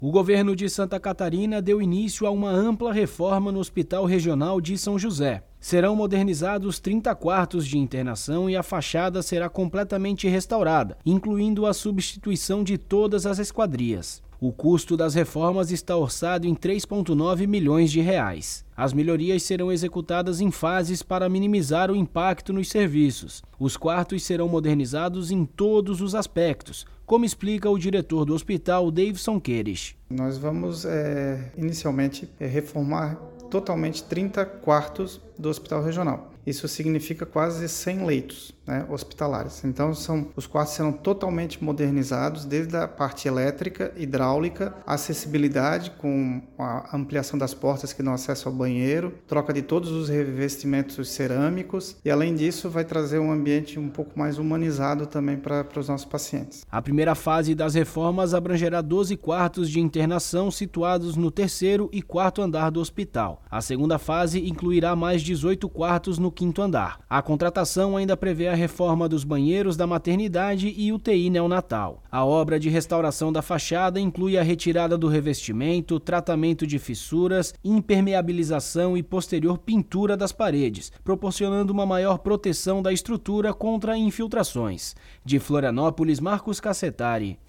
O governo de Santa Catarina deu início a uma ampla reforma no Hospital Regional de São José. Serão modernizados 30 quartos de internação e a fachada será completamente restaurada, incluindo a substituição de todas as esquadrias. O custo das reformas está orçado em 3,9 milhões de reais. As melhorias serão executadas em fases para minimizar o impacto nos serviços. Os quartos serão modernizados em todos os aspectos, como explica o diretor do hospital, Davidson Queires. Nós vamos inicialmente reformar totalmente 30 quartos do Hospital Regional. Isso significa quase 100 leitos, hospitalares. Então, os quartos serão totalmente modernizados, desde a parte elétrica, hidráulica, acessibilidade com a ampliação das portas que dão acesso ao banheiro, troca de todos os revestimentos cerâmicos e, além disso, vai trazer um ambiente um pouco mais humanizado também para os nossos pacientes. A primeira fase das reformas abrangerá 12 quartos de internação situados no 3º e 4º andar do hospital. A segunda fase incluirá mais 18 quartos no 5º andar. A contratação ainda prevê a reforma dos banheiros da maternidade e UTI neonatal. A obra de restauração da fachada inclui a retirada do revestimento, tratamento de fissuras, impermeabilização e posterior pintura das paredes, proporcionando uma maior proteção da estrutura contra infiltrações. De Florianópolis, Marcos Cassetari.